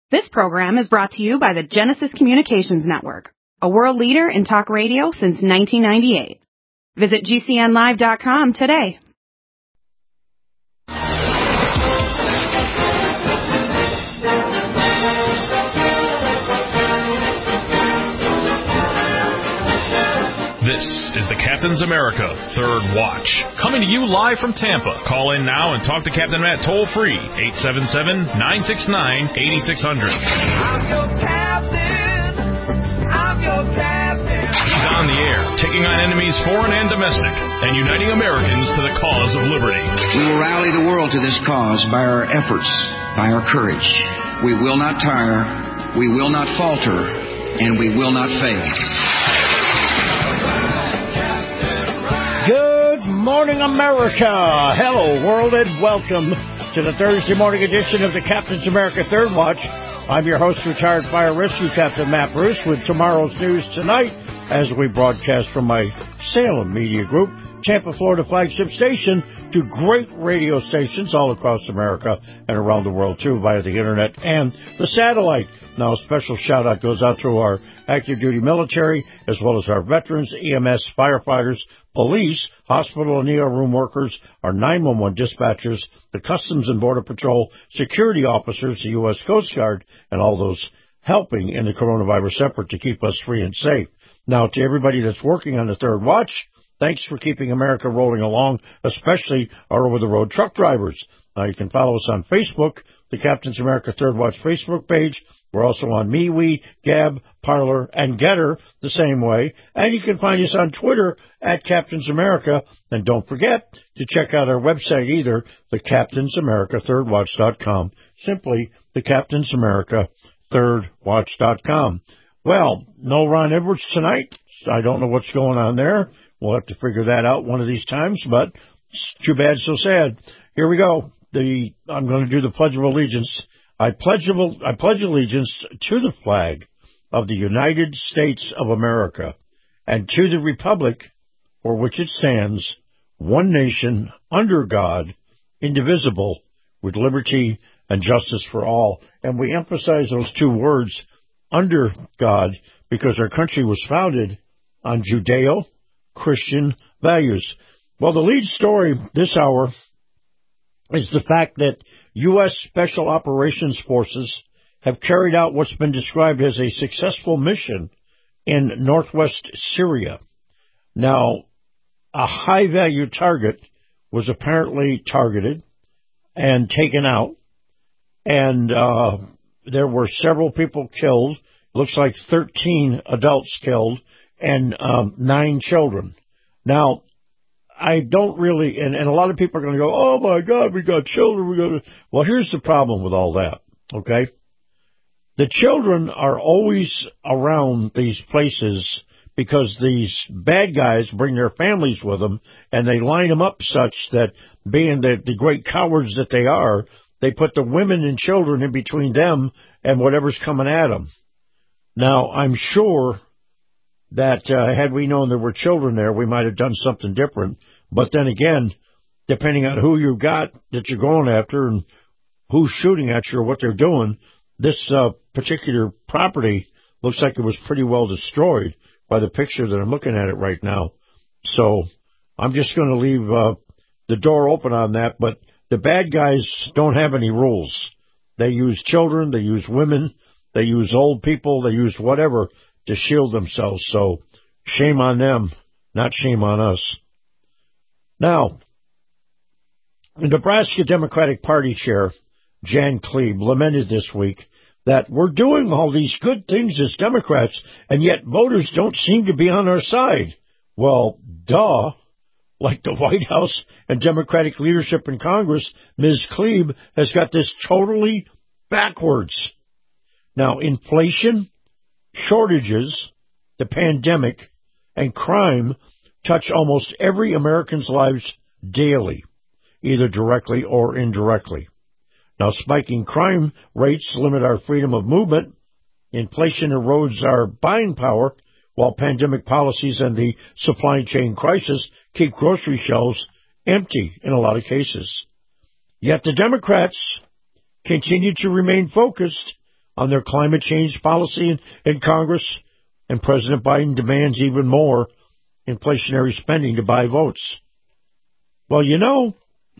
This program is brought to you by the Genesis Communications Network, a world leader in talk radio since 1998. Visit GCNlive.com today. This is the Captain's America Third Watch, coming to you live from Tampa. Call in now and talk to Captain Matt toll-free, 877-969-8600. I'm your captain. I'm your captain. He's on the air, taking on enemies foreign and domestic, and uniting Americans to the cause of liberty. We will rally the world to this cause by our efforts, by our courage. We will not tire, we will not falter, and we will not fail. Good morning, America. Hello, world, and welcome to the Thursday morning edition of the Captain's America Third Watch. I'm your host, retired fire rescue captain Matt Bruce, with tomorrow's news tonight as we broadcast from my Salem Media Group, Tampa, Florida flagship station, to great radio stations all across America and around the world, too, via the internet and the satellite. Now, a special shout-out goes out to our active-duty military, as well as our veterans, EMS, firefighters, police, hospital and ER room workers, our 911 dispatchers, the Customs and Border Patrol, security officers, the U.S. Coast Guard, and all those helping in the coronavirus effort to keep us free and safe. Now, to everybody that's working on the Third Watch, thanks for keeping America rolling along, especially our over-the-road truck drivers. Now, you can follow us on Facebook, the Captain's America Third Watch Facebook page. We're also on MeWe, Gab, Parler, and Getter the same way. And you can find us on Twitter at Captain's America. And don't forget to check out our website either, thecaptainsamericathirdwatch.com. Simply thecaptainsamericathirdwatch.com. Well, no Ron Edwards tonight. I don't know what's going on there. We'll have to figure that out one of these times, but it's too bad, so sad. Here we go. I'm going to do the Pledge of Allegiance. I pledge allegiance to the flag of the United States of America and to the republic for which it stands, one nation, under God, indivisible, with liberty and justice for all. And we emphasize those two words, under God, because our country was founded on Judeo-Christian values. Well, the lead story this hour is the fact that U.S. Special Operations Forces have carried out what's been described as a successful mission in northwest Syria. Now, a high-value target was apparently targeted and taken out, and there were several people killed. Looks like 13 adults killed and 9 children. Now, I don't really, and a lot of people are going to go, oh my God, we got children, Well, here's the problem with all that, okay? The children are always around these places because these bad guys bring their families with them, and they line them up such that, being the great cowards that they are, they put the women and children in between them and whatever's coming at them. Now, I'm sure that had we known there were children there, we might have done something different. But then again, depending on who you got that you're going after and who's shooting at you or what they're doing, this particular property looks like it was pretty well destroyed by the picture that I'm looking at it right now. So I'm just going to leave the door open on that. But the bad guys don't have any rules. They use children, they use women, they use old people, they use whatever to shield themselves. So shame on them, not shame on us. Now, the Nebraska Democratic Party chair, Jan Klebe, lamented this week that we're doing all these good things as Democrats, and yet voters don't seem to be on our side. Well, duh. Like the White House and Democratic leadership in Congress, Ms. Klebe has got this totally backwards. Now, inflation, shortages, the pandemic, and crime touch almost every American's lives daily, either directly or indirectly. Now, spiking crime rates limit our freedom of movement. Inflation erodes our buying power, while pandemic policies and the supply chain crisis keep grocery shelves empty in a lot of cases. Yet the Democrats continue to remain focused on their climate change policy in Congress, and President Biden demands even more inflationary spending to buy votes. Well, you know,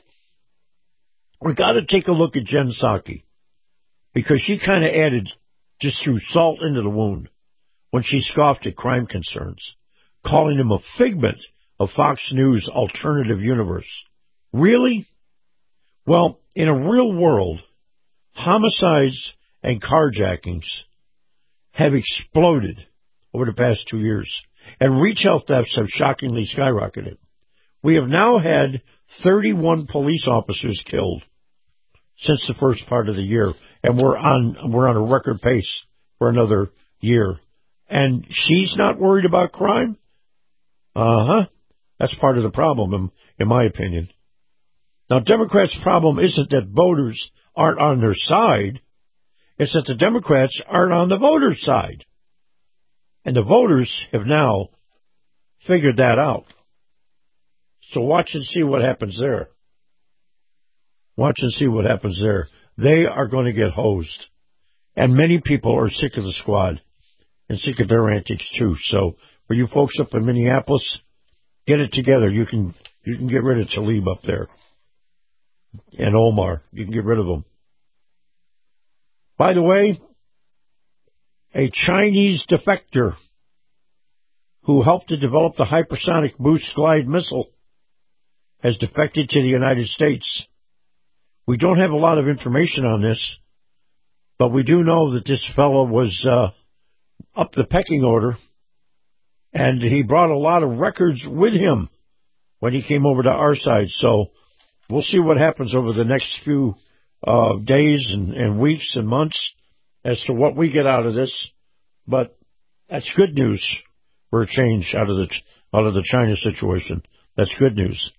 we got to take a look at Jen Psaki, because she kind of added, just threw salt into the wound when she scoffed at crime concerns, calling them a figment of Fox News' alternative universe. Really? Well, in a real world, homicides and carjackings have exploded over the past 2 years, and retail thefts have shockingly skyrocketed. We have now had 31 police officers killed since the first part of the year, and we're on a record pace for another year. And she's not worried about crime? That's part of the problem, in my opinion. Now, Democrats' problem isn't that voters aren't on their side. It's that the Democrats aren't on the voters' side. And the voters have now figured that out. So watch and see what happens there. Watch and see what happens there. They are going to get hosed. And many people are sick of the squad and sick of their antics too. So for you folks up in Minneapolis, get it together. You can get rid of Tlaib up there. And Omar. You can get rid of them. By the way, a Chinese defector who helped to develop the hypersonic boost glide missile has defected to the United States. We don't have a lot of information on this, but we do know that this fellow was up the pecking order, and he brought a lot of records with him when he came over to our side. So we'll see what happens over the next few days and weeks and months as to what we get out of this. But that's good news for a change out of the China situation. That's good news.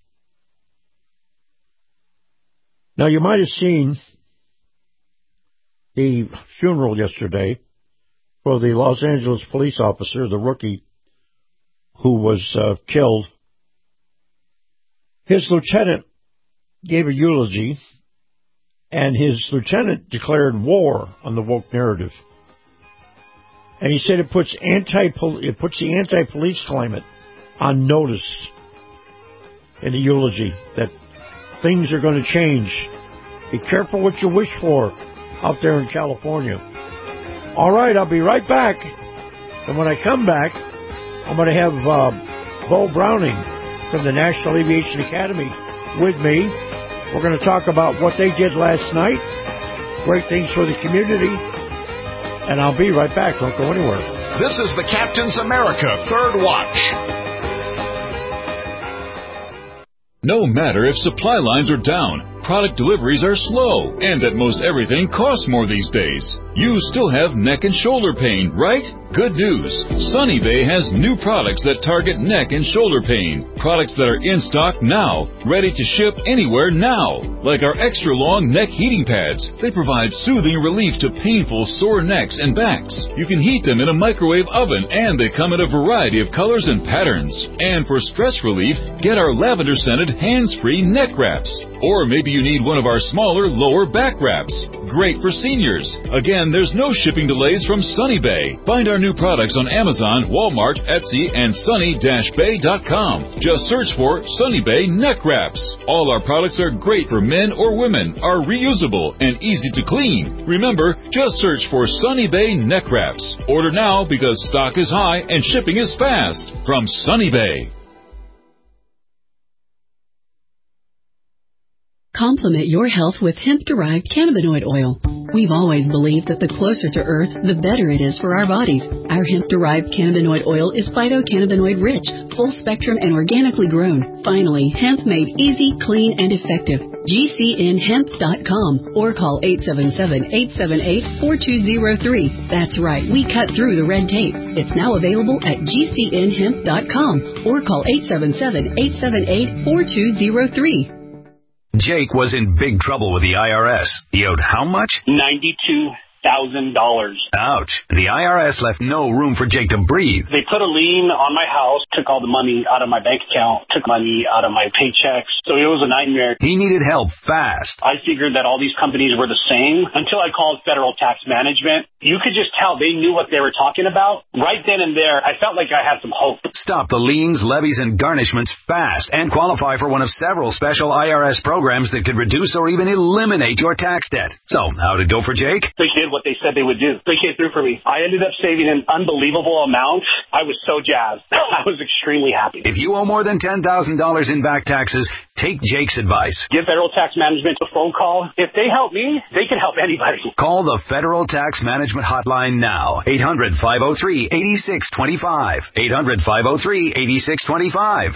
Now, you might have seen the funeral yesterday for the Los Angeles police officer, the rookie, who was killed. His lieutenant gave a eulogy, and his lieutenant declared war on the woke narrative. And he said it puts the anti-police climate on notice in the eulogy, that things are going to change. Be careful what you wish for out there in California. All right, I'll be right back. And when I come back, I'm going to have Bo Browning from the National Aviation Academy with me. We're going to talk about what they did last night, great things for the community, and I'll be right back. Don't go anywhere. This is the Captain's America Third Watch. No matter if supply lines are down, product deliveries are slow, and that most everything costs more these days, you still have neck and shoulder pain, right? Good news. Sunny Bay has new products that target neck and shoulder pain. Products that are in stock now, ready to ship anywhere now. Like our extra long neck heating pads. They provide soothing relief to painful sore necks and backs. You can heat them in a microwave oven, and they come in a variety of colors and patterns. And for stress relief, get our lavender-scented hands-free neck wraps. Or maybe you need one of our smaller lower back wraps. Great for seniors. Again, there's no shipping delays from Sunny Bay. Find our new products on Amazon, Walmart, Etsy, and sunny-bay.com. Just search for Sunny Bay Neck Wraps. All our products are great for men or women, are reusable, and easy to clean. Remember, just search for Sunny Bay Neck Wraps. Order now because stock is high and shipping is fast. From Sunny Bay. Complement your health with hemp-derived cannabinoid oil. We've always believed that the closer to Earth, the better it is for our bodies. Our hemp-derived cannabinoid oil is phytocannabinoid-rich, full-spectrum, and organically grown. Finally, hemp made easy, clean, and effective. GCNhemp.com or call 877-878-4203. That's right, we cut through the red tape. It's now available at GCNhemp.com or call 877-878-4203. Jake was in big trouble with the IRS. He owed how much? $92,000. Ouch. The IRS left no room for Jake to breathe. They put a lien on my house, took all the money out of my bank account, took money out of my paychecks. So it was a nightmare. He needed help fast. I figured that all these companies were the same until I called Federal Tax Management. You could just tell they knew what they were talking about. Right then and there, I felt like I had some hope. Stop the liens, levies, and garnishments fast and qualify for one of several special IRS programs that could reduce or even eliminate your tax debt. So, how'd it go for Jake? They did what they said they would do. They came through for me. I ended up saving an unbelievable amount. I was so jazzed. I was extremely happy. If you owe more than $10,000 in back taxes, take Jake's advice. Give Federal Tax Management a phone call. If they help me, they can help anybody. Call the Federal Tax Management Hotline now. 800-503-8625. 800-503-8625.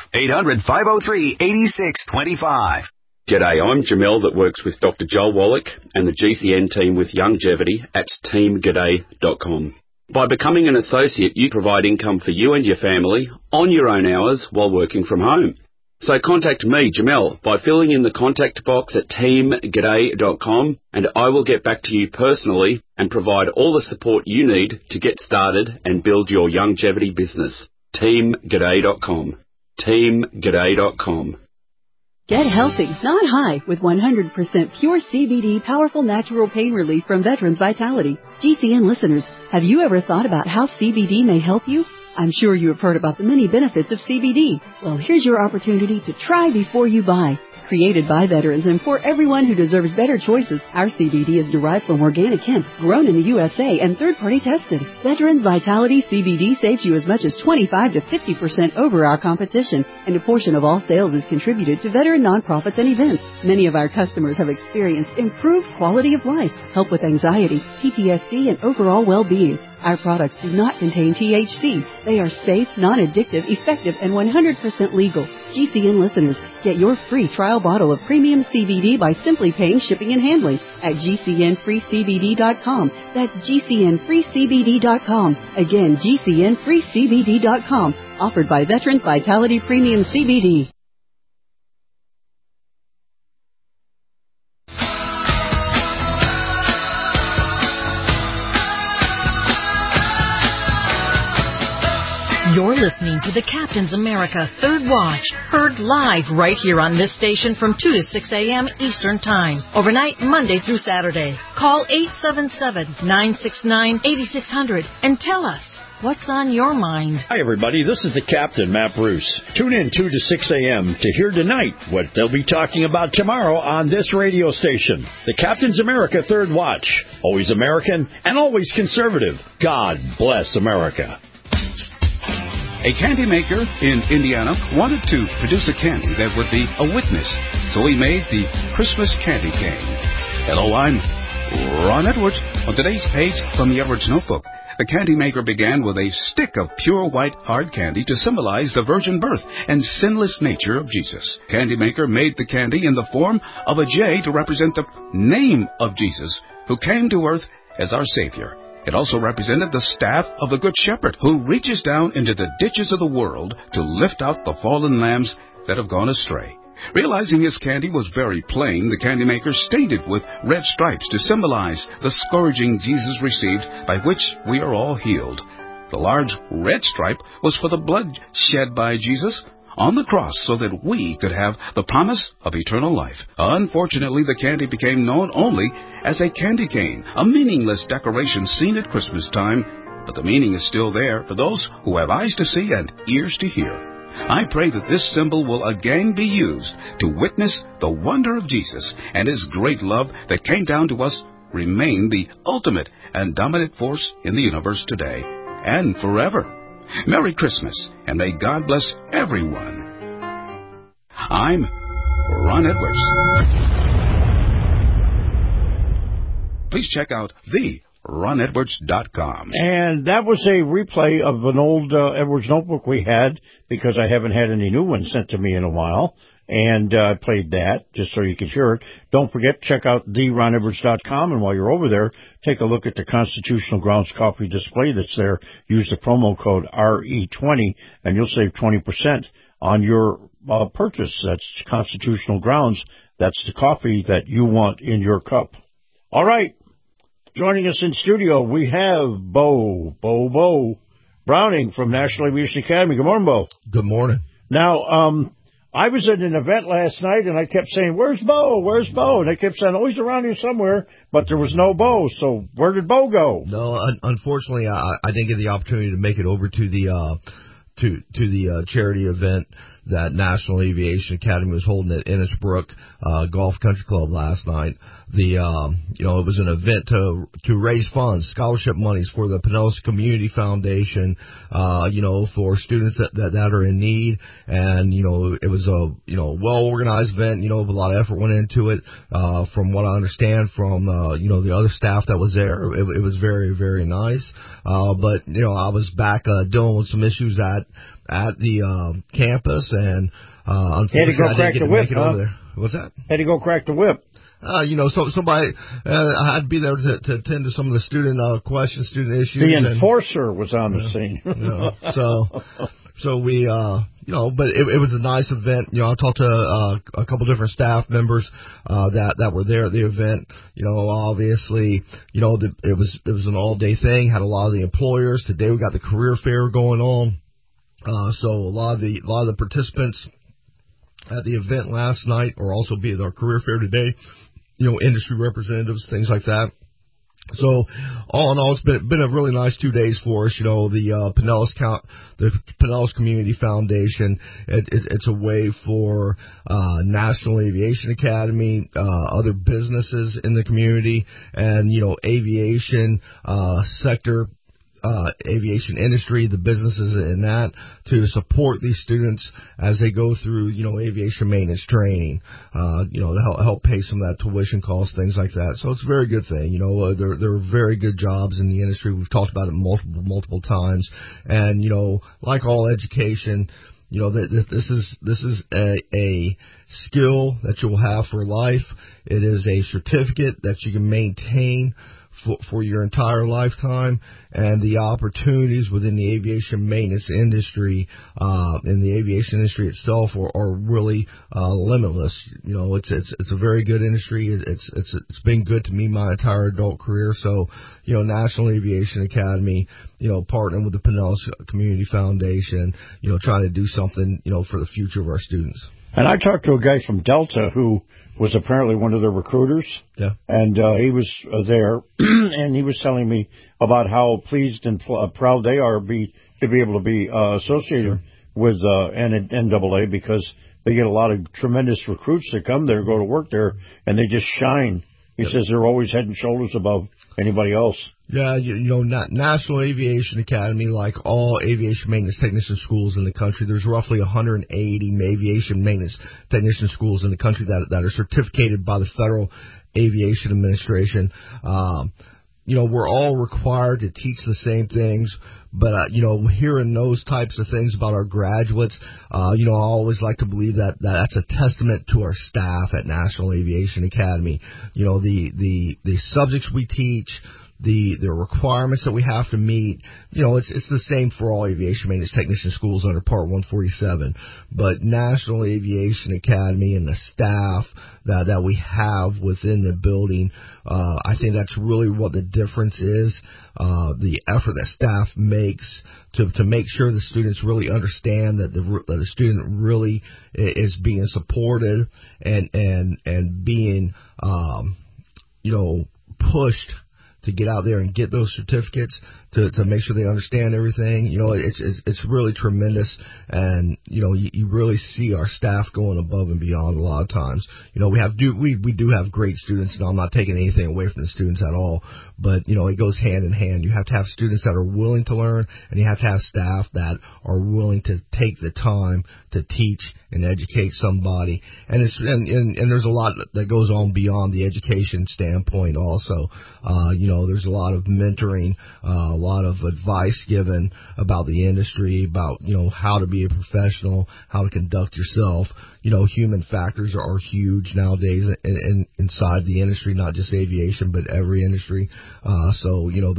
800-503-8625. G'day, I'm Jamel that works with Dr. Joel Wallach and the GCN team with Longevity at teamg'day.com. By becoming an associate, you provide income for you and your family on your own hours while working from home. So contact me, Jamel, by filling in the contact box at teamg'day.com, and I will get back to you personally and provide all the support you need to get started and build your longevity business. teamg'day.com. teamg'day.com. Get healthy, not high, with 100% pure CBD powerful natural pain relief from Veterans Vitality. GCN listeners, have you ever thought about how CBD may help you? I'm sure you have heard about the many benefits of CBD. Well, here's your opportunity to try before you buy. Created by veterans and for everyone who deserves better choices, our CBD is derived from organic hemp, grown in the USA and third-party tested. Veterans Vitality CBD saves you as much as 25 to 50% over our competition, and a portion of all sales is contributed to veteran nonprofits and events. Many of our customers have experienced improved quality of life, help with anxiety, PTSD, and overall well-being. Our products do not contain THC. They are safe, non-addictive, effective, and 100% legal. GCN listeners, get your free trial bottle of premium CBD by simply paying shipping and handling at GCNFreeCBD.com. That's GCNFreeCBD.com. Again, GCNFreeCBD.com. Offered by Veterans Vitality Premium CBD. You're listening to the Captain's America Third Watch, heard live right here on this station from 2 to 6 a.m. Eastern Time, overnight Monday through Saturday. Call 877-969-8600 and tell us what's on your mind. Hi, everybody. This is the Captain, Matt Bruce. Tune in 2 to 6 a.m. to hear tonight what they'll be talking about tomorrow on this radio station. The Captain's America Third Watch. Always American and always conservative. God bless America. A candy maker in Indiana wanted to produce a candy that would be a witness, so he made the Christmas candy cane. Hello, I'm Ron Edwards. On today's page from the Edwards Notebook, the candy maker began with a stick of pure white hard candy to symbolize the virgin birth and sinless nature of Jesus. Candy maker made the candy in the form of a J to represent the name of Jesus, who came to earth as our Savior. It also represented the staff of the Good Shepherd, who reaches down into the ditches of the world to lift out the fallen lambs that have gone astray. Realizing his candy was very plain, the candy maker stained it with red stripes to symbolize the scourging Jesus received, by which we are all healed. The large red stripe was for the blood shed by Jesus on the cross so that we could have the promise of eternal life. Unfortunately, the candy became known only as a candy cane, a meaningless decoration seen at Christmas time, but the meaning is still there for those who have eyes to see and ears to hear. I pray that this symbol will again be used to witness the wonder of Jesus and his great love that came down to us remain the ultimate and dominant force in the universe today and forever. Merry Christmas, and may God bless everyone. I'm Ron Edwards. Please check out theronedwards.com. And that was a replay of an old Edwards Notebook we had, because I haven't had any new ones sent to me in a while. And I played that just so you could hear it. Don't forget, check out theronedwards.com, and while you're over there, take a look at the Constitutional Grounds coffee display that's there. Use the promo code RE20, and you'll save 20% on your purchase. That's Constitutional Grounds. That's the coffee that you want in your cup. All right. Joining us in studio, we have Bo Browning from National Aviation Academy. Good morning, Bo. Good morning. Now, I was at an event last night, and I kept saying, where's Bo? Where's Bo? And they kept saying, oh, he's around here somewhere, but there was no Bo. So where did Bo go? No, unfortunately, I didn't get the opportunity to make it over to the charity event that National Aviation Academy was holding at Innisbrook Golf Country Club last night. It was an event to raise funds, scholarship monies for the Pinellas Community Foundation, for students that are in need. And, it was a, well-organized event, a lot of effort went into it. From what I understand from, the other staff that was there, it was very, very nice. But I was back, dealing with some issues at the campus, and unfortunately I didn't get to make it over there. What's that? Had to go crack the whip. Somebody I had to be there to attend to some of the student questions, student issues. The enforcer was on the scene. So we, but it was a nice event. I talked to a couple different staff members that were there at the event. Obviously, it was an all-day thing. Had a lot of the employers. Today we got the career fair going on. So a lot of the participants at the event last night are also be at our career fair today. Industry representatives, things like that. So all in all, it's been a really nice 2 days for us. The Pinellas Community Foundation. It's a way for National Aviation Academy, other businesses in the community, and aviation sector. Aviation industry, the businesses in that, to support these students as they go through, aviation maintenance training, to help pay some of that tuition costs, things like that. So it's a very good thing. There are very good jobs in the industry. We've talked about it multiple times. And, like all education, this is a skill that you will have for life. It is a certificate that you can maintain for your entire lifetime, and the opportunities within the aviation maintenance industry, in the aviation industry itself are really, limitless. It's a very good industry. It's been good to me my entire adult career. So, National Aviation Academy, partnering with the Pinellas Community Foundation, trying to do something, for the future of our students. And I talked to a guy from Delta who was apparently one of the recruiters. Yeah. And he was there, and he was telling me about how pleased and proud they are to be able to be associated with NAA, because they get a lot of tremendous recruits that come there, go to work there, and they just shine. He says they're always head and shoulders above anybody else. Yeah, National Aviation Academy, like all aviation maintenance technician schools in the country, there's roughly 180 aviation maintenance technician schools in the country that are certificated by the Federal Aviation Administration. We're all required to teach the same things, but, hearing those types of things about our graduates, I always like to believe that's a testament to our staff at National Aviation Academy. The subjects we teach, the requirements that we have to meet, it's the same for all aviation maintenance technician schools under Part 147. But National Aviation Academy and the staff that we have within the building, I think that's really what the difference is. The effort that staff makes to make sure the students really understand that the student really is being supported and being, pushed to get out there and get those certificates, to make sure they understand everything. It's really tremendous. And, you really see our staff going above and beyond a lot of times. We do have great students, and I'm not taking anything away from the students at all, but, it goes hand in hand. You have to have students that are willing to learn, and you have to have staff that are willing to take the time to teach and educate somebody. And there's a lot that goes on beyond the education standpoint also. There's a lot of mentoring, a lot of advice given about the industry, about, how to be a professional, how to conduct yourself. Human factors are huge nowadays inside the industry, not just aviation, but every industry. So,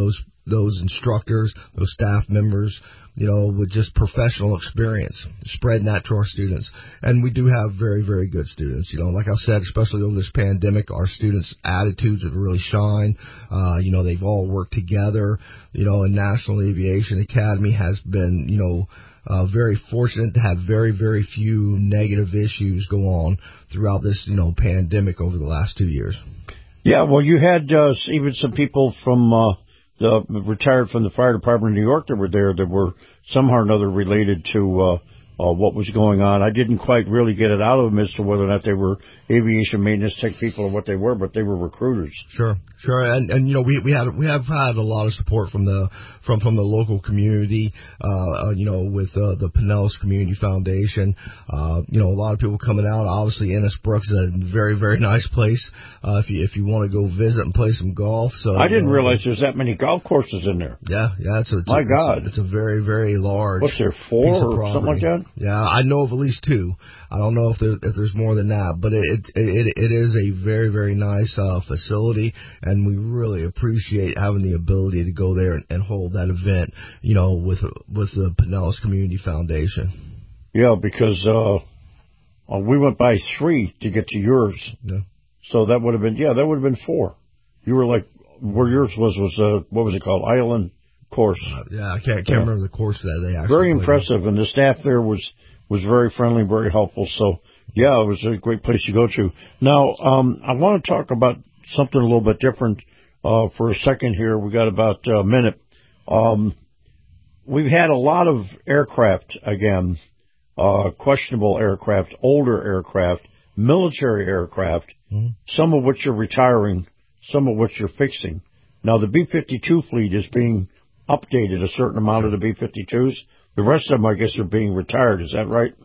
those instructors, those staff members, with just professional experience, spreading that to our students. And we do have very, very good students. Like I said, especially over this pandemic, our students' attitudes have really shined. They've all worked together. And National Aviation Academy has been, very fortunate to have very, very few negative issues go on throughout this, pandemic over the last 2 years. Yeah, well, you had even some people from retired from the fire department in New York that were there that were somehow or another related to what was going on. I didn't quite really get it out of them as to whether or not they were aviation maintenance tech people or what they were, but they were recruiters. Sure. And we have had a lot of support from the local community, with the Pinellas Community Foundation. A lot of people coming out. Obviously, Innisbrook is a very, very nice place if you want to go visit and play some golf. So I didn't realize there's that many golf courses in there. Yeah. My God, it's a very, very large. What's there, 4 or something like that? Yeah, I know of at least 2. I don't know if there's more than that, but it is a very, very nice facility, and we really appreciate having the ability to go there and hold that event, with the Pinellas Community Foundation. Yeah, because we went by 3 to get to yours. Yeah. So that would have been 4. You were like, where yours was what was it called? Island course. I can't remember the course that they actually very impressive, and the staff there was very friendly, very helpful. So yeah, it was a great place to go to. Now, I want to talk about something a little bit different for a second here. We got about a minute. We've had a lot of aircraft again, questionable aircraft, older aircraft, military aircraft, some of which are retiring, some of which are fixing. Now, the B-52 fleet is being updated, a certain amount of the B-52s. The rest of them, I guess, are being retired. Is that right?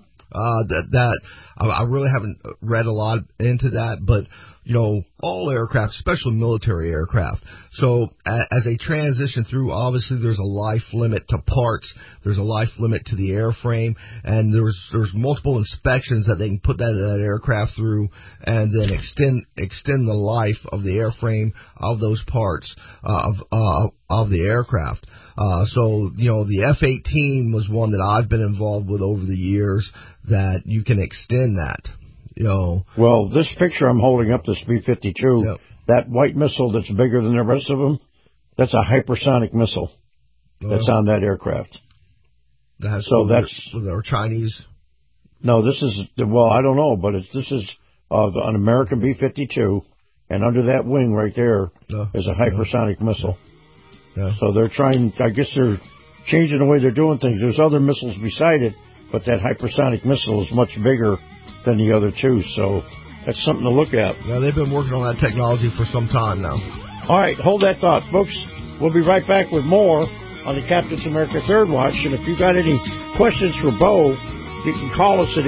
I really haven't read a lot into that, but all aircraft, especially military aircraft. So as they transition through, obviously there's a life limit to parts, there's a life limit to the airframe, and there's multiple inspections that they can put that aircraft through, and then extend the life of the airframe of those parts of the aircraft. So the F-18 was one that I've been involved with over the years that you can extend that. Well, this picture I'm holding up, this B-52, that white missile that's bigger than the rest of them, that's a hypersonic missile that's on that aircraft. That's or Chinese? No, this is, I don't know, but this is an American B-52, and under that wing right there is a hypersonic missile. Yeah. So they're trying, I guess they're changing the way they're doing things. There's other missiles beside it, but that hypersonic missile is much bigger than the other 2, so that's something to look at. Yeah, they've been working on that technology for some time now. All right, hold that thought, folks. We'll be right back with more on the Captain's America Third Watch, and if you've got any questions for Bo, you can call us at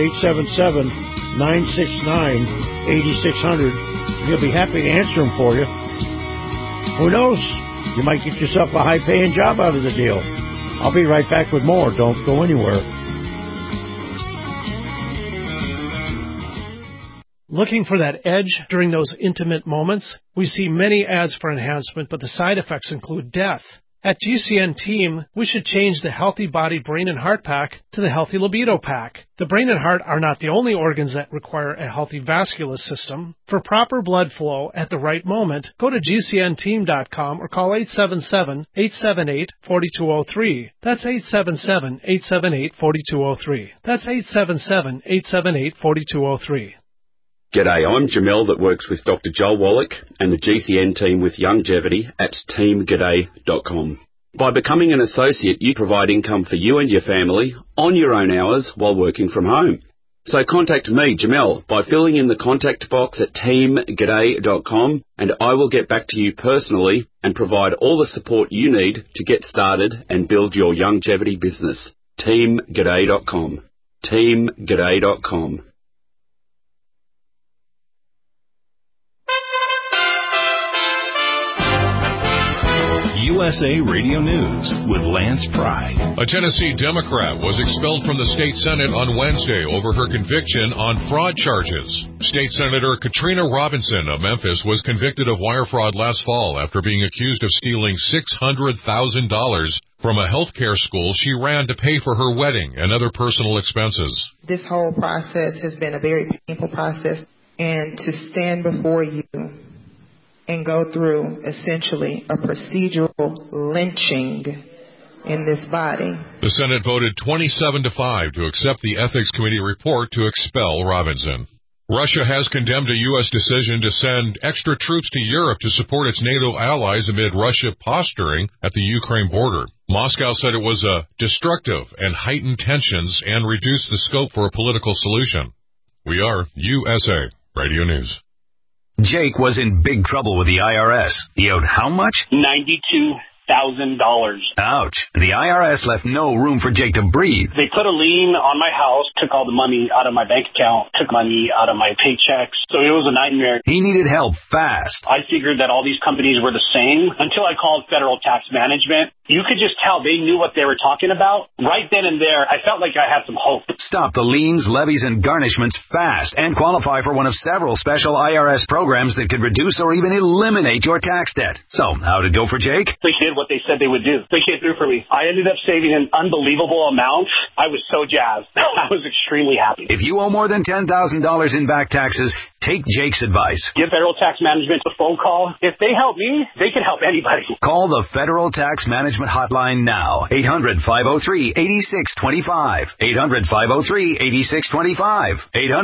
877-969-8600. He'll be happy to answer them for you. Who knows? You might get yourself a high-paying job out of the deal. I'll be right back with more. Don't go anywhere. Looking for that edge during those intimate moments? We see many ads for enhancement, but the side effects include death. At GCN Team, we should change the Healthy Body, Brain, and Heart Pack to the Healthy Libido Pack. The brain and heart are not the only organs that require a healthy vascular system. For proper blood flow at the right moment, go to GCNteam.com or call 877-878-4203. That's 877-878-4203. That's 877-878-4203. G'day, I'm Jamel that works with Dr. Joel Wallach and the GCN team with Longevity at teamg'day.com. By becoming an associate, you provide income for you and your family on your own hours while working from home. So contact me, Jamel, by filling in the contact box at teamg'day.com, and I will get back to you personally and provide all the support you need to get started and build your longevity business. teamg'day.com. teamg'day.com. USA Radio News with Lance Pry. A Tennessee Democrat was expelled from the state Senate on Wednesday over her conviction on fraud charges. State Senator Katrina Robinson of Memphis was convicted of wire fraud last fall after being accused of stealing $600,000 from a healthcare school she ran to pay for her wedding and other personal expenses. This whole process has been a very painful process, and to stand before you and go through essentially a procedural lynching in this body. The Senate voted 27-5 to accept the Ethics Committee report to expel Robinson. Russia has condemned a U.S. decision to send extra troops to Europe to support its NATO allies amid Russia posturing at the Ukraine border. Moscow said it was destructive and heightened tensions and reduced the scope for a political solution. We are USA Radio News. Jake was in big trouble with the IRS. He owed how much? $92,000. Ouch. The IRS left no room for Jake to breathe. They put a lien on my house, took all the money out of my bank account, took money out of my paychecks. So it was a nightmare. He needed help fast. I figured that all these companies were the same until I called Federal Tax Management. You could just tell they knew what they were talking about. Right then and there, I felt like I had some hope. Stop the liens, levies, and garnishments fast and qualify for one of several special IRS programs that could reduce or even eliminate your tax debt. So, how'd it go for Jake? They did what they said they would do. They came through for me. I ended up saving an unbelievable amount. I was so jazzed. I was extremely happy. If you owe more than $10,000 in back taxes, take Jake's advice. Give Federal Tax Management a phone call. If they help me, they can help anybody. Call the Federal Tax Management Hotline now. 800-503-8625. 800-503-8625.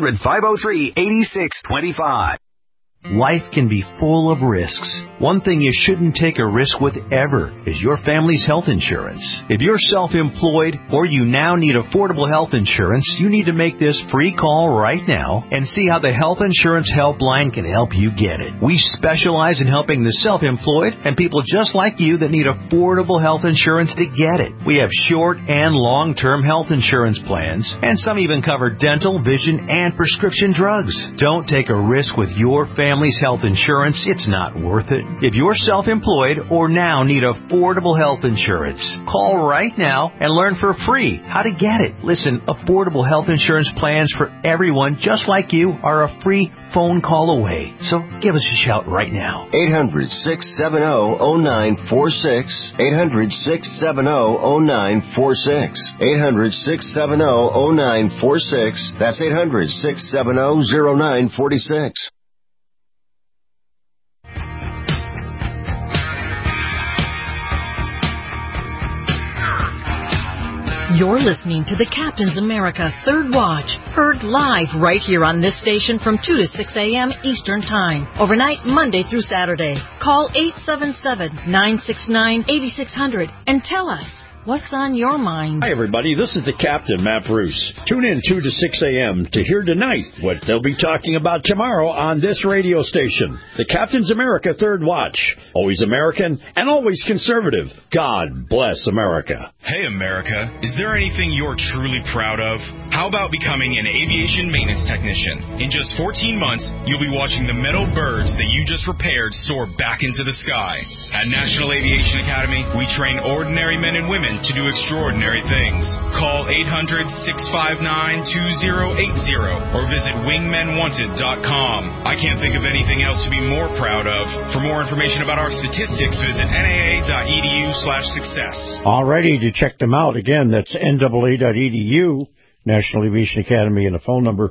800-503-8625. Life can be full of risks. One thing you shouldn't take a risk with ever is your family's health insurance. If you're self-employed or you now need affordable health insurance, you need to make this free call right now and see how the Health Insurance Helpline can help you get it. We specialize in helping the self-employed and people just like you that need affordable health insurance to get it. We have short and long-term health insurance plans, and some even cover dental, vision, and prescription drugs. Don't take a risk with your family's health insurance. It's not worth it. If you're self-employed or now need affordable health insurance, call right now and learn for free how to get it. Listen, affordable health insurance plans for everyone just like you are a free phone call away. So give us a shout right now. 800-670-0946. 800-670-0946. 800-670-0946. That's 800-670-0946. You're listening to the Captain's America Third Watch, heard live right here on this station from 2 to 6 a.m. Eastern Time, overnight Monday through Saturday. Call 877-969-8600 and tell us what's on your mind. Hi, everybody. This is the Captain, Matt Bruce. Tune in 2 to 6 a.m. to hear tonight what they'll be talking about tomorrow on this radio station. The Captain's America Third Watch. Always American and always conservative. God bless America. Hey, America. Is there anything you're truly proud of? How about becoming an aviation maintenance technician? In just 14 months, you'll be watching the metal birds that you just repaired soar back into the sky. At National Aviation Academy, we train ordinary men and women to do extraordinary things. Call 800-659-2080 or visit wingmenwanted.com. I can't think of anything else to be more proud of. For more information about our statistics, visit naa.edu/success. Alrighty, to check them out, again, that's NAA.edu, National Aviation Academy, and a phone number,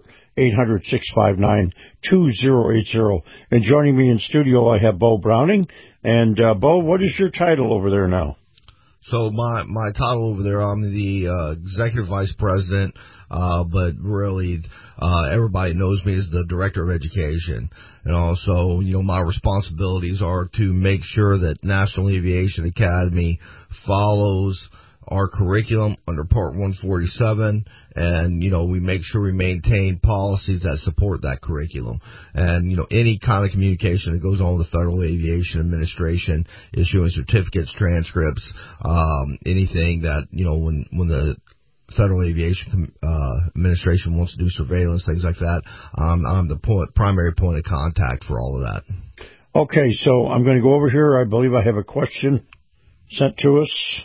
800-659-2080. And joining me in studio, I have Bo Browning. And, Bo, what is your title over there now? So my title over there, I'm the executive vice president, but really everybody knows me as the director of education. And also, my responsibilities are to make sure that National Aviation Academy follows our curriculum under Part 147, and, we make sure we maintain policies that support that curriculum. And, any kind of communication that goes on with the Federal Aviation Administration, issuing certificates, transcripts, anything that, when the Federal Aviation Administration wants to do surveillance, things like that, I'm the primary point of contact for all of that. Okay, so I'm going to go over here. I believe I have a question sent to us?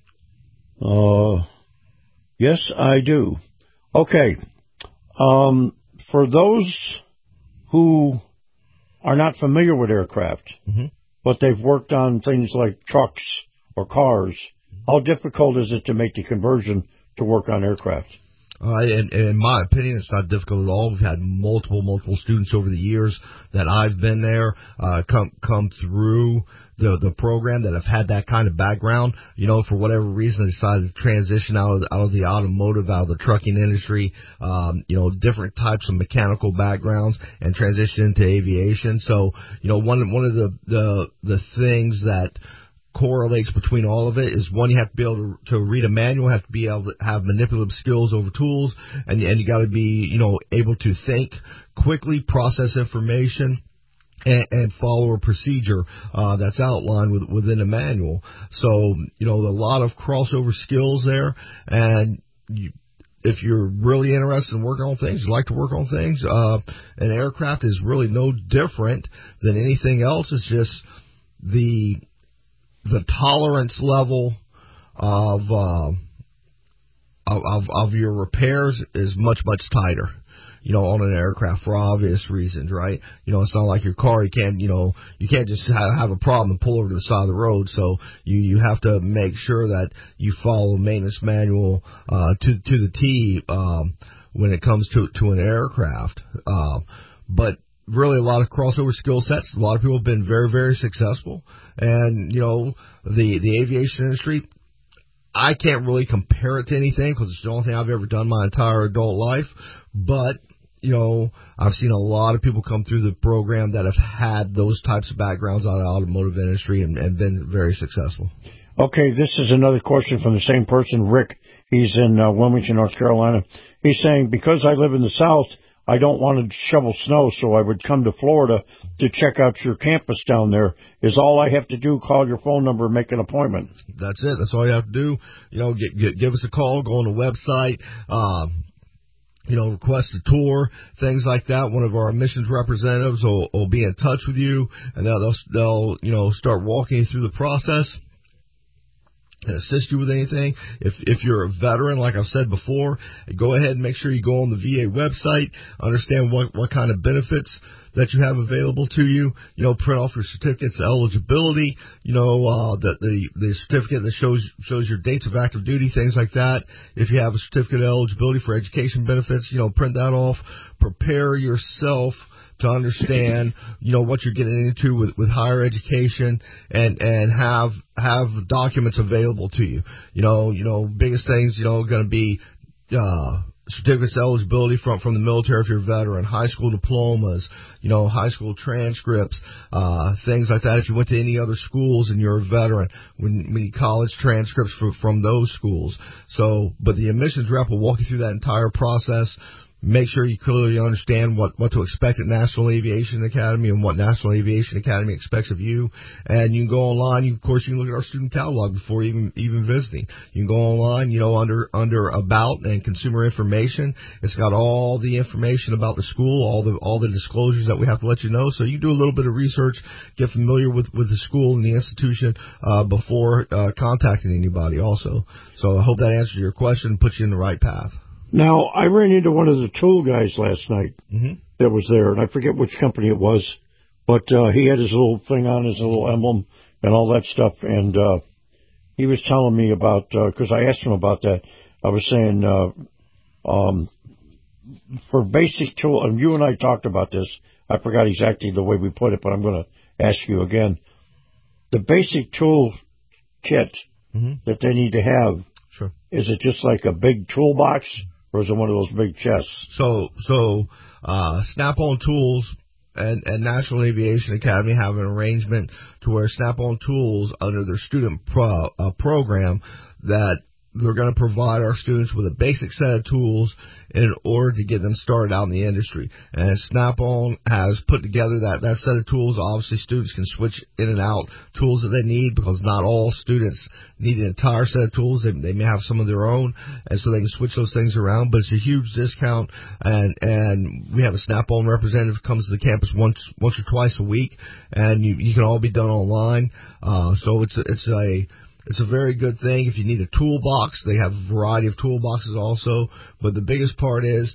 Yes, I do. Okay. For those who are not familiar with aircraft, but they've worked on things like trucks or cars, how difficult is it to make the conversion to work on aircraft? In my opinion, it's not difficult at all. We've had multiple students over the years that I've been there, come through the program that have had that kind of background. You know, for whatever reason, they decided to transition out of the automotive, out of the trucking industry, you know, different types of mechanical backgrounds and transition into aviation. So, you know, one of the things that correlates between all of it is, one, you have to be able to read a manual, have to be able to have manipulative skills over tools, and you got to be, you know, able to think quickly, process information, and follow a procedure that's outlined within a manual. So, you know, a lot of crossover skills there, and if you're really interested in working on things, you like to work on things, an aircraft is really no different than anything else. It's just the tolerance level of your repairs is much tighter, you know, on an aircraft, for obvious reasons, right? You know, it's not like your car. You can't just have a problem and pull over to the side of the road. So you have to make sure that you follow maintenance manual to the T when it comes to an aircraft. But really a lot of crossover skill sets. A lot of people have been very, very successful. And, you know, the aviation industry, I can't really compare it to anything because it's the only thing I've ever done my entire adult life. But, you know, I've seen a lot of people come through the program that have had those types of backgrounds out of the automotive industry and been very successful. Okay, this is another question from the same person, Rick. He's in Wilmington, North Carolina. He's saying, because I live in the South, I don't want to shovel snow, so I would come to Florida to check out your campus down there. Is all I have to do call your phone number and make an appointment? That's it. That's all you have to do. You know, give us a call, go on the website, you know, request a tour, things like that. One of our admissions representatives will be in touch with you, and they'll you know, start walking you through the process and assist you with anything. If you're a veteran, like I've said before, go ahead and make sure you go on the VA website, understand what kind of benefits that you have available to you. You know, print off your certificates of eligibility, you know, the certificate that shows your dates of active duty, things like that. If you have a certificate of eligibility for education benefits, you know, print that off. Prepare yourself to understand, you know, what you're getting into with higher education, and have documents available to you. You know, biggest things, you know, going to be certificates of eligibility from the military if you're a veteran, high school diplomas, you know, high school transcripts, things like that. If you went to any other schools and you're a veteran, we need college transcripts from those schools. So, but the admissions rep will walk you through that entire process. Make sure you clearly understand what to expect at National Aviation Academy and what National Aviation Academy expects of you. And you can go online. Of course, you can look at our student catalog before even visiting. You can go online, you know, under About and Consumer Information. It's got all the information about the school, all the disclosures that we have to let you know. So you do a little bit of research, get familiar with the school and the institution before contacting anybody also. So I hope that answers your question and puts you in the right path. Now, I ran into one of the tool guys last night that was there, and I forget which company it was, but he had his little thing on, his little emblem and all that stuff, and he was telling me about, because I asked him about that, I was saying, for basic tool, and you and I talked about this, I forgot exactly the way we put it, but I'm going to ask you again. The basic tool kit that they need to have, sure. Is it just like a big toolbox? Or is it one of those big chests? So Snap-on Tools and National Aviation Academy have an arrangement to where Snap-on Tools, under their student program, that they're going to provide our students with a basic set of tools in order to get them started out in the industry. And Snap-on has put together that set of tools. Obviously, students can switch in and out tools that they need, because not all students need an entire set of tools. They may have some of their own, and so they can switch those things around. But it's a huge discount, and we have a Snap-on representative who comes to the campus once or twice a week, and you can all be done online. So it's a It's a very good thing. If you need a toolbox, they have a variety of toolboxes also. But the biggest part is,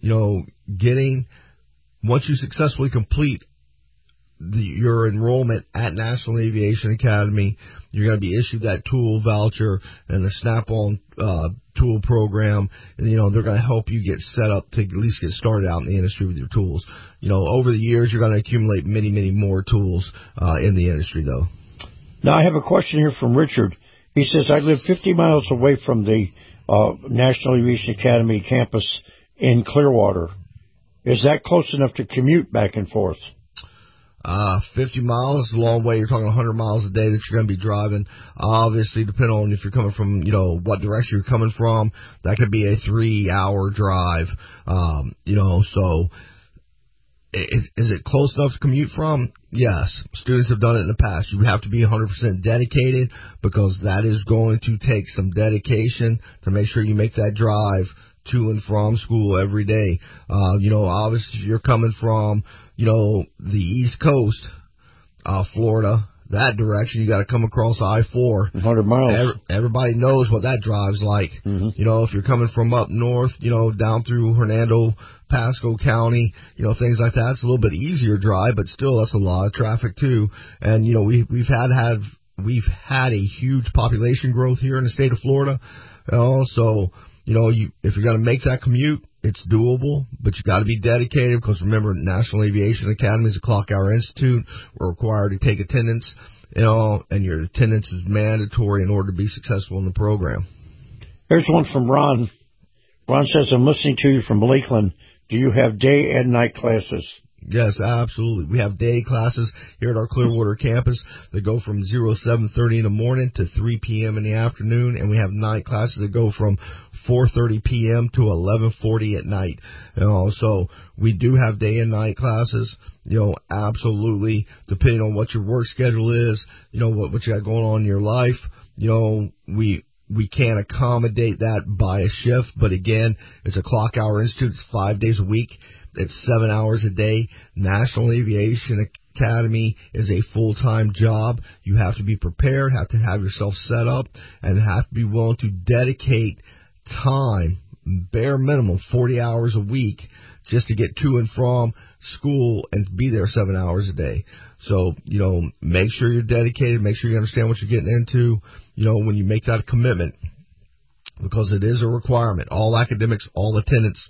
once you successfully complete your enrollment at National Aviation Academy, you're going to be issued that tool voucher and the Snap-on tool program, and they're going to help you get set up to at least get started out in the industry with your tools. Over the years, you're going to accumulate many, many more tools in the industry, though. Now, I have a question here from Richard. He says, I live 50 miles away from the National Aviation Academy campus in Clearwater. Is that close enough to commute back and forth? 50 miles is a long way. You're talking 100 miles a day that you're going to be driving. Obviously, depending on if you're coming from, what direction you're coming from, that could be a 3-hour drive. So is it close enough to commute from? Yes. Students have done it in the past. You have to be 100% dedicated, because that is going to take some dedication to make sure you make that drive to and from school every day. Obviously, if you're coming from, the East Coast, Florida, that direction, you got to come across I-4. 100 miles. Everybody knows what that drive's like. Mm-hmm. If you're coming from up north, down through Hernando, Pasco County, things like that, it's a little bit easier drive, but still, that's a lot of traffic too. And, we've had a huge population growth here in the state of Florida. So, if you're going to make that commute, it's doable, but you got to be dedicated, because remember, National Aviation Academy is a clock hour institute. We're required to take attendance, and your attendance is mandatory in order to be successful in the program. Here's one from Ron. Ron says, I'm listening to you from Lakeland. Do you have day and night classes? Yes, absolutely. We have day classes here at our Clearwater campus that go from 7:30 in the morning to 3 p.m. in the afternoon, and we have night classes that go from 4:30 p.m. to 11:40 at night. So we do have day and night classes, absolutely, depending on what your work schedule is, what you got going on in your life. We can't accommodate that by a shift, but again, it's a clock hour institute. It's 5 days a week. It's 7 hours a day. National Aviation Academy is a full-time job. You have to be prepared, have to have yourself set up, and have to be willing to dedicate time, bare minimum 40 hours a week, just to get to and from school and be there 7 hours a day. So, make sure you're dedicated, make sure you understand what you're getting into, when you make that commitment, because it is a requirement. All academics, all attendance.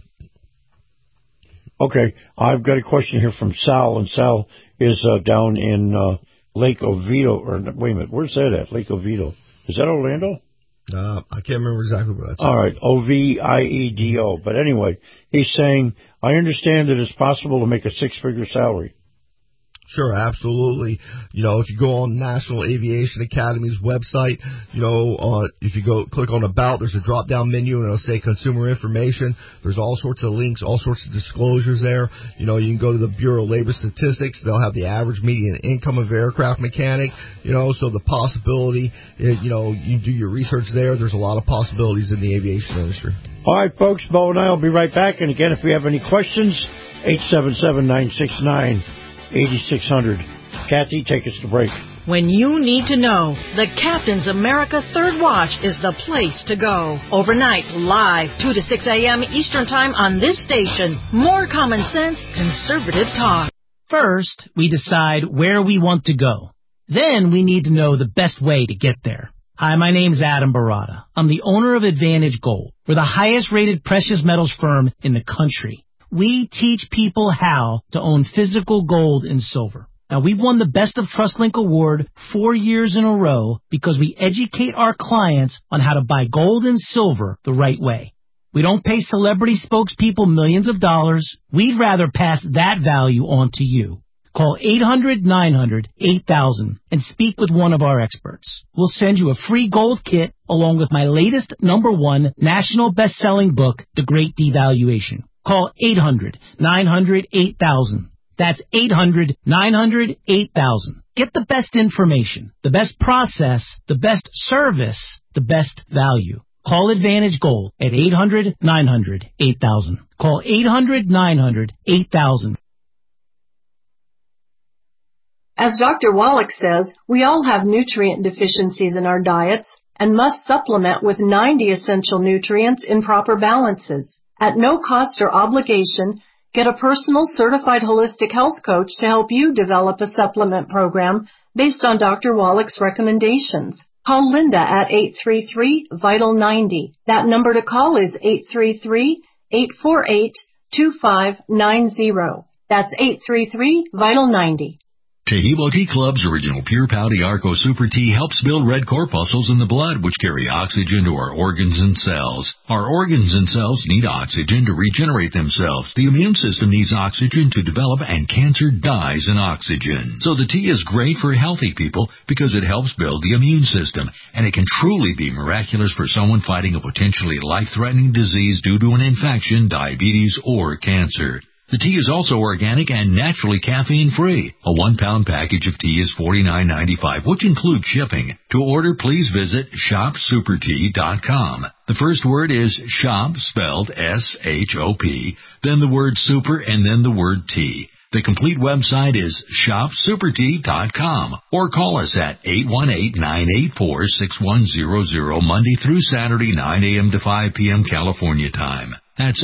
Okay, I've got a question here from Sal, and Sal is down in Lake Oviedo, or wait a minute, where's that at? Lake Oviedo. Is that Orlando? I can't remember exactly where that's. All right, Oviedo. But anyway, he's saying, I understand that it's possible to make a 6-figure salary. Sure, absolutely. If you go on National Aviation Academy's website, if you go click on About, there's a drop-down menu, and it'll say Consumer Information. There's all sorts of links, all sorts of disclosures there. You can go to the Bureau of Labor Statistics. They'll have the average median income of aircraft mechanic. So the possibility, you do your research there. There's a lot of possibilities in the aviation industry. All right, folks, Bo and I will be right back. And again, if you have any questions, 877-969-8600. Kathy, take us to break. When you need to know, the Captain's America Third Watch is the place to go. Overnight, live, 2 to 6 a.m. Eastern Time on this station. More common sense, conservative talk. First, we decide where we want to go. Then we need to know the best way to get there. Hi, my name's Adam Barada. I'm the owner of Advantage Gold. We're the highest rated precious metals firm in the country. We teach people how to own physical gold and silver. Now, we've won the Best of TrustLink Award 4 years in a row because we educate our clients on how to buy gold and silver the right way. We don't pay celebrity spokespeople millions of dollars. We'd rather pass that value on to you. Call 800-900-8000 and speak with one of our experts. We'll send you a free gold kit along with my latest #1 national best-selling book, The Great Devaluation. Call 800-900-8000. That's 800-900-8000. Get the best information, the best process, the best service, the best value. Call Advantage Gold at 800-900-8000. Call 800-900-8000. As Dr. Wallach says, we all have nutrient deficiencies in our diets and must supplement with 90 essential nutrients in proper balances. At no cost or obligation, get a personal certified holistic health coach to help you develop a supplement program based on Dr. Wallach's recommendations. Call Linda at 833-VITAL-90. That number to call is 833-848-2590. That's 833-VITAL-90. Taheebo Tea Club's original Pure Pau D'Arco Super Tea helps build red corpuscles in the blood, which carry oxygen to our organs and cells. Our organs and cells need oxygen to regenerate themselves. The immune system needs oxygen to develop, and cancer dies in oxygen. So the tea is great for healthy people because it helps build the immune system, and it can truly be miraculous for someone fighting a potentially life-threatening disease due to an infection, diabetes, or cancer. The tea is also organic and naturally caffeine-free. A 1-pound package of tea is $49.95, which includes shipping. To order, please visit shopsupertea.com. The first word is shop, spelled S-H-O-P, then the word super, and then the word tea. The complete website is shopsupertea.com, or call us at 818-984-6100 Monday through Saturday, 9 a.m. to 5 p.m. California time. That's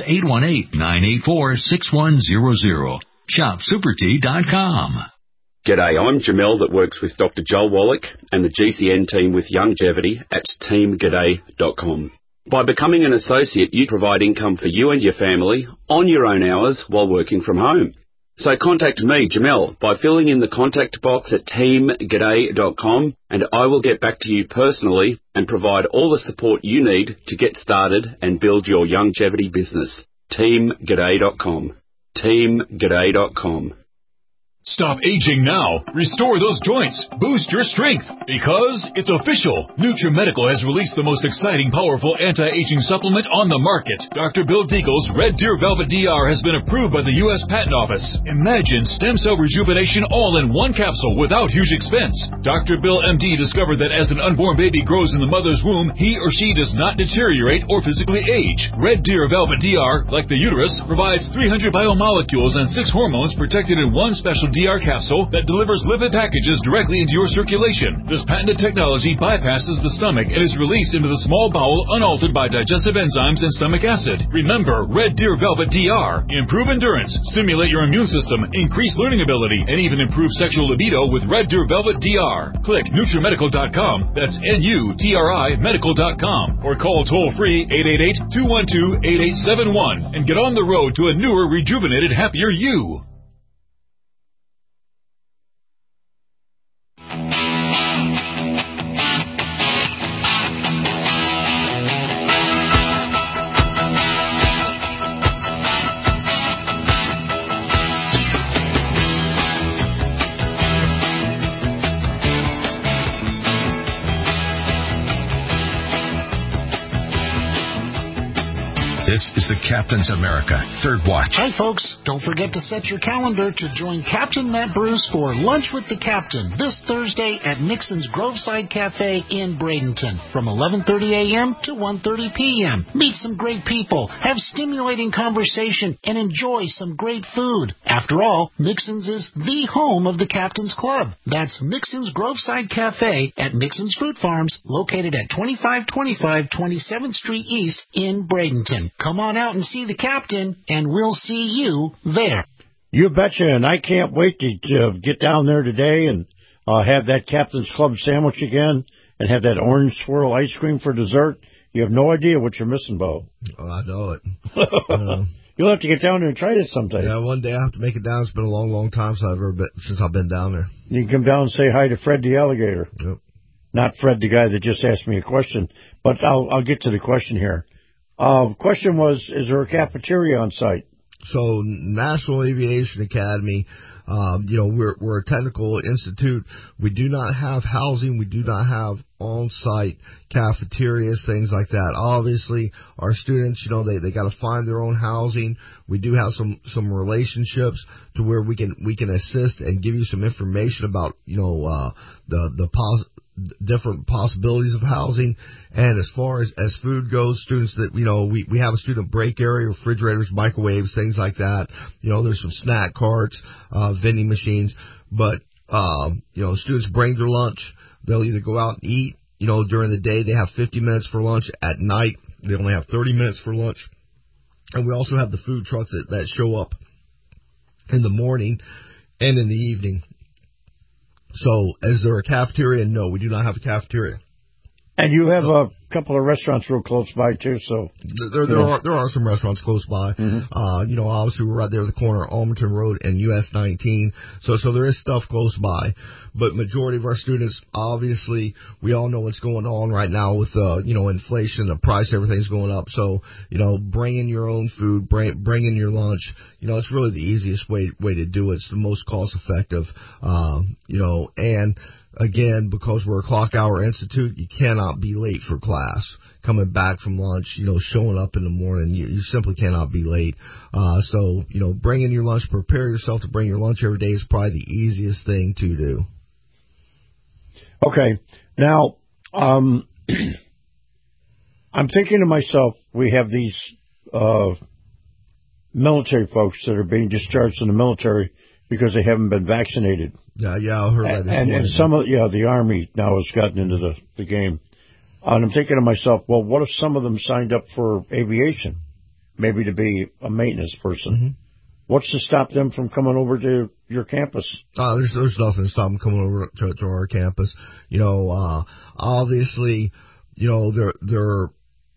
818-984-6100. shopsupertea.com. G'day, I'm Jamel that works with Dr. Joel Wallach and the GCN team with Longevity at teamg'day.com. By becoming an associate, you provide income for you and your family on your own hours while working from home. So contact me, Jamel, by filling in the contact box at teamg'day.com, and I will get back to you personally and provide all the support you need to get started and build your longevity business. teamg'day.com. teamg'day.com. Stop aging now. Restore those joints. Boost your strength. Because it's official. NutriMedical has released the most exciting, powerful anti-aging supplement on the market. Dr. Bill Deagle's Red Deer Velvet DR has been approved by the U.S. Patent Office. Imagine stem cell rejuvenation all in one capsule without huge expense. Dr. Bill MD discovered that as an unborn baby grows in the mother's womb, he or she does not deteriorate or physically age. Red Deer Velvet DR, like the uterus, provides 300 biomolecules and 6 hormones protected in one special DR capsule that delivers lipid packages directly into your circulation. This patented technology bypasses the stomach and is released into the small bowel unaltered by digestive enzymes and stomach acid. Remember, Red Deer Velvet DR. Improve endurance, stimulate your immune system, increase learning ability, and even improve sexual libido with Red Deer Velvet DR. Click NutriMedical.com, that's N-U-T-R-I medical.com, or call toll-free 888-212-8871 and get on the road to a newer, rejuvenated, happier you. This is the Captain's America Third Watch. Hi, folks. Don't forget to set your calendar to join Captain Matt Bruce for Lunch with the Captain this Thursday at Nixon's Groveside Cafe in Bradenton from 11:30 a.m. to 1:30 p.m. Meet some great people, have stimulating conversation, and enjoy some great food. After all, Nixon's is the home of the Captain's Club. That's Nixon's Groveside Cafe at Nixon's Fruit Farms, located at 2525 27th Street East in Bradenton. Come on out and see the Captain, and we'll see you there. You betcha, and I can't wait to get down there today and have that Captain's Club sandwich again and have that orange swirl ice cream for dessert. You have no idea what you're missing, Bo. Oh, I know it. You'll have to get down there and try this sometime. Yeah, one day I have to make it down. It's been a long, long time since I've been down there. You can come down and say hi to Fred the alligator. Yep. Not Fred the guy that just asked me a question, but I'll get to the question here. Question was, is there a cafeteria on site? So National Aviation Academy, we're a technical institute. We do not have housing. We do not have on-site cafeterias, things like that. Obviously, our students, they got to find their own housing. We do have some relationships to where we can assist and give you some information about, different possibilities of housing. And as far as food goes, students that, we have a student break area, refrigerators, microwaves, things like that. There's some snack carts, vending machines, but Students bring their lunch. They'll either go out and eat. During the day they have 50 minutes for lunch. At night they only have 30 minutes for lunch. And we also have the food trucks that show up in the morning and in the evening. So, is there a cafeteria? No, we do not have a cafeteria. And you have a couple of restaurants real close by too. So there are some restaurants close by. Mm-hmm. Obviously we're right there at the corner of Almerton Road and US 19. So there is stuff close by. But majority of our students, obviously, we all know what's going on right now with inflation, the price, everything's going up. So bring in your own food, bring in your lunch. It's really the easiest way to do it. It's the most cost effective. And again, because we're a clock hour institute, you cannot be late for class. Coming back from lunch, showing up in the morning, you simply cannot be late. So bring in your lunch, prepare yourself to bring your lunch every day is probably the easiest thing to do. Okay. Now, I'm thinking to myself, we have these military folks that are being discharged from the military because they haven't been vaccinated. Yeah, I heard that. And some of the Army now has gotten into the game. And I'm thinking to myself, well, what if some of them signed up for aviation, maybe to be a maintenance person? Mm-hmm. What's to stop them from coming over to your campus? There's nothing to stop them coming over to our campus. Obviously, they're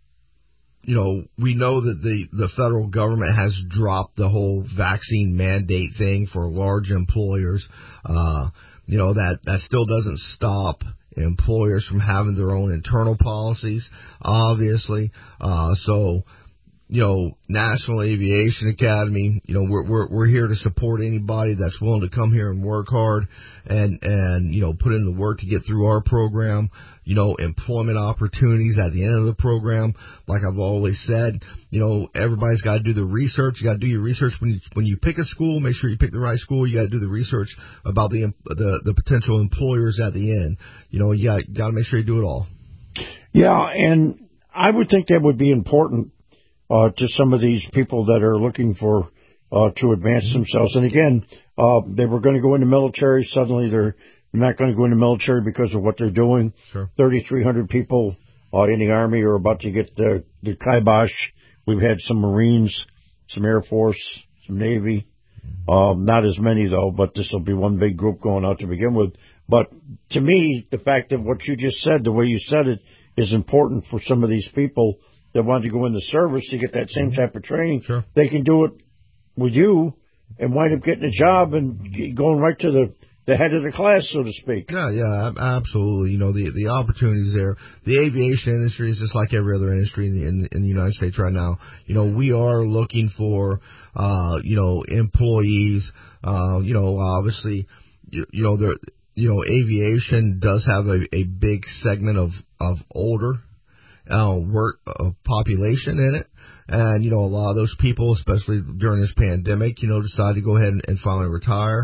we know that the federal government has dropped the whole vaccine mandate thing for large employers. That still doesn't stop employers from having their own internal policies, obviously. National Aviation Academy, we're here to support anybody that's willing to come here and work hard and put in the work to get through our program. Employment opportunities at the end of the program. Like I've always said, everybody's got to do the research. You got to do your research when you pick a school. Make sure you pick the right school. You got to do the research about the potential employers at the end. You got to make sure you do it all. Yeah, and I would think that would be important to some of these people that are looking for to advance themselves. And again, they were going to go into military. Suddenly they're not going to go into military because of what they're doing. Sure. 3,300 people in the Army are about to get the kibosh. We've had some Marines, some Air Force, some Navy. Not as many, though, but this will be one big group going out to begin with. But to me, the fact that what you just said, the way you said it, is important for some of these people that want to go in the service to get that same type of training. Sure. They can do it with you and wind up getting a job and going right to the head of the class, so to speak. Yeah, absolutely. The opportunities there. The aviation industry is just like every other industry in the United States right now. We are looking for, employees. Obviously, aviation does have a big segment of older population in it. And, a lot of those people, especially during this pandemic, decide to go ahead and finally retire.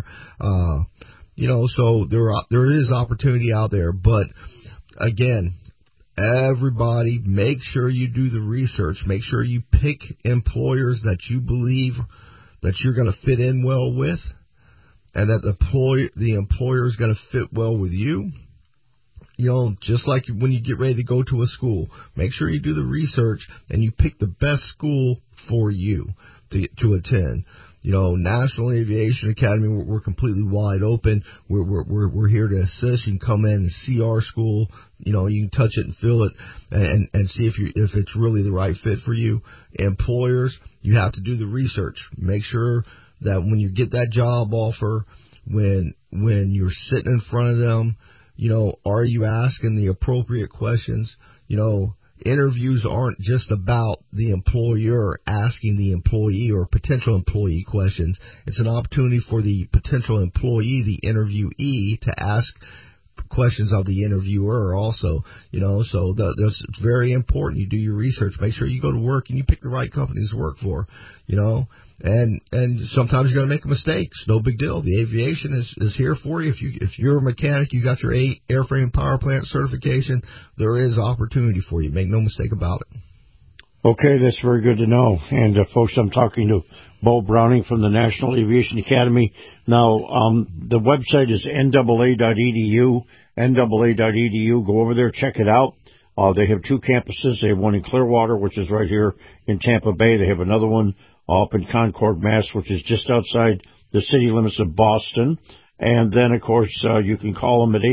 So there is opportunity out there. But again, everybody, make sure you do the research. Make sure you pick employers that you believe that you're going to fit in well with, and that the employer is going to fit well with you. Just like when you get ready to go to a school, make sure you do the research and you pick the best school for you to attend. National Aviation Academy, we're completely wide open. We're here to assist. You can come in and see our school. You can touch it and feel it and see if it's really the right fit for you. Employers, you have to do the research. Make sure that when you get that job offer, when you're sitting in front of them, are you asking the appropriate questions? Interviews aren't just about the employer asking the employee or potential employee questions. It's an opportunity for the potential employee, the interviewee, to ask questions of the interviewer also. So that's very important. You do your research. Make sure you go to work and you pick the right companies to work for. And sometimes you're going to make mistakes. No big deal. The aviation is here for you. If you're a mechanic, you got your airframe power plant certification, there is opportunity for you. Make no mistake about it. Okay, that's very good to know. And, folks, I'm talking to Bo Browning from the National Aviation Academy. Now, the website is NAA.edu, NAA.edu. Go over there, check it out. They have 2 campuses. They have one in Clearwater, which is right here in Tampa Bay. They have another one up in Concord, Mass., which is just outside the city limits of Boston. And then, of course, you can call them at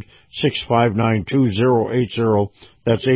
800-659-2080. That's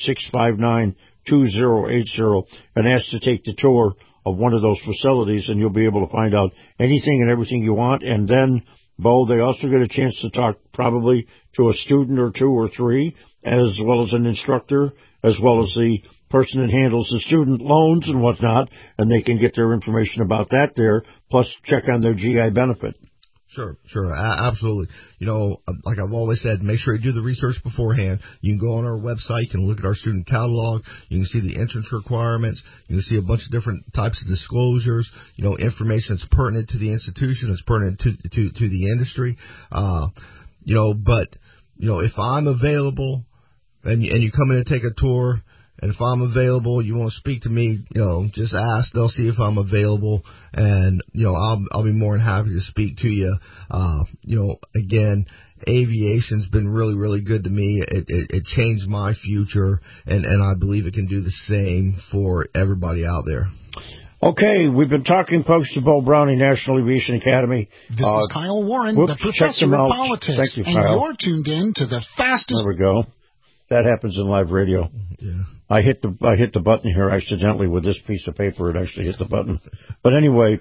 800-659-2080, and ask to take the tour of one of those facilities, and you'll be able to find out anything and everything you want. And then, Bo, they also get a chance to talk probably to a student or 2 or 3, as well as an instructor, as well as the person that handles the student loans and whatnot, and they can get their information about that there, plus check on their GI benefit. Sure, absolutely. You know, like I've always said, make sure you do the research beforehand. You can go on our website, you can look at our student catalog, you can see the entrance requirements, you can see a bunch of different types of disclosures, you know, information that's pertinent to the institution, that's pertinent to the industry. You know, but, you know, if I'm available and you come in and take a tour, and if I'm available, you want to speak to me, you know, just ask. They'll see if I'm available, and, you know, I'll be more than happy to speak to you. You know, again, aviation's been really, really good to me. It changed my future, and I believe it can do the same for everybody out there. Okay, we've been talking, folks, to Bo Browning, National Aviation Academy. This is Kyle Warren, the professor of politics. Thank you, Kyle. And you're tuned in to the fastest... There we go. That happens in live radio. Yeah. I hit the button here accidentally with this piece of paper. It actually hit the button. But anyway,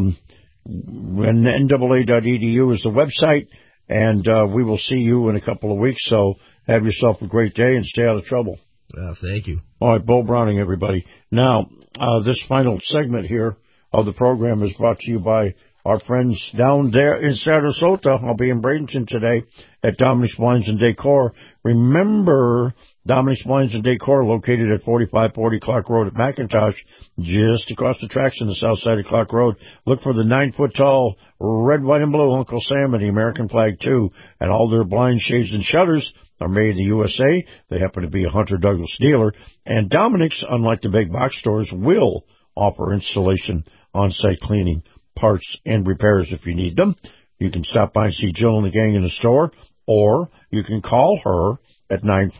NAA.edu is the website, and we will see you in a couple of weeks. So have yourself a great day and stay out of trouble. Thank you. All right, Bo Browning, everybody. Now, this final segment here of the program is brought to you by our friends down there in Sarasota. I'll be in Bradenton today at Dominic's Blinds and Decor. Remember, Dominic's Blinds and Decor, located at 4540 Clark Road at McIntosh, just across the tracks on the south side of Clark Road. Look for the 9-foot-tall red, white, and blue Uncle Sam and the American flag, too. And all their blinds, shades, and shutters are made in the USA. They happen to be a Hunter Douglas dealer. And Dominic's, unlike the big box stores, will offer installation, on-site cleaning, parts, and repairs if you need them. You can stop by and see Jill and the gang in the store, or you can call her at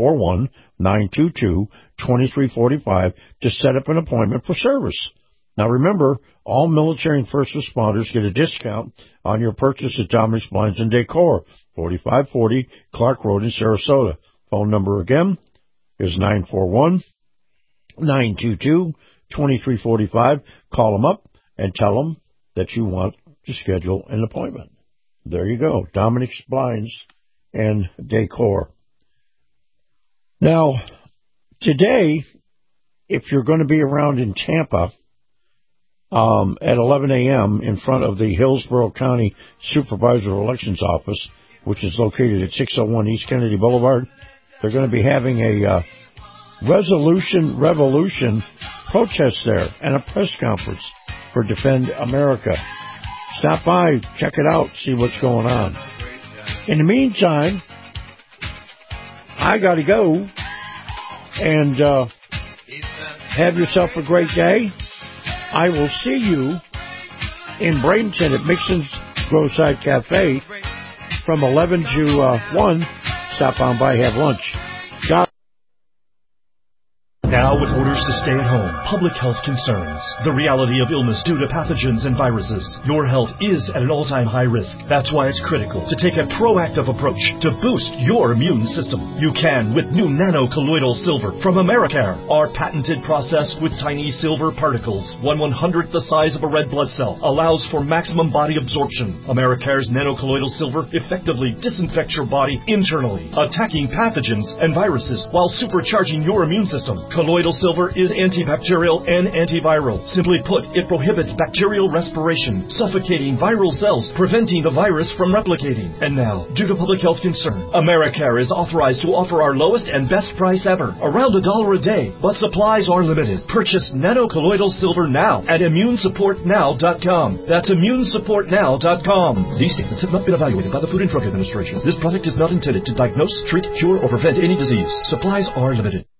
941-922-2345 to set up an appointment for service. Now remember, all military and first responders get a discount on your purchase at Dominic's Blinds and Decor, 4540 Clark Road in Sarasota. Phone number again is 941-922-2345. Call them up and tell them that you want to schedule an appointment. There you go, Dominic's Blinds and Decor. Now, today, if you're going to be around in Tampa at 11 a.m. in front of the Hillsborough County Supervisor of Elections Office, which is located at 601 East Kennedy Boulevard, they're going to be having a Revolution protest there and a press conference for Defend America. Stop by, check it out, see what's going on. In the meantime, I got to go, and have yourself a great day. I will see you in Bradenton at Mixon's Groveside Cafe from 11 to 1. Stop on by, have lunch. God. Now with orders to stay at home, public health concerns, the reality of illness due to pathogens and viruses, your health is at an all-time high risk. That's why it's critical to take a proactive approach to boost your immune system. You can with new nano-colloidal silver from Americare. Our patented process with tiny silver particles, 1/100th the size of a red blood cell, allows for maximum body absorption. Americare's nano-colloidal silver effectively disinfects your body internally, attacking pathogens and viruses while supercharging your immune system. Colloidal silver is antibacterial and antiviral. Simply put, it prohibits bacterial respiration, suffocating viral cells, preventing the virus from replicating. And now, due to public health concern, Americare is authorized to offer our lowest and best price ever, around $1 a day, but supplies are limited. Purchase nano-colloidal silver now at ImmuneSupportNow.com. That's ImmuneSupportNow.com. These statements have not been evaluated by the Food and Drug Administration. This product is not intended to diagnose, treat, cure, or prevent any disease. Supplies are limited.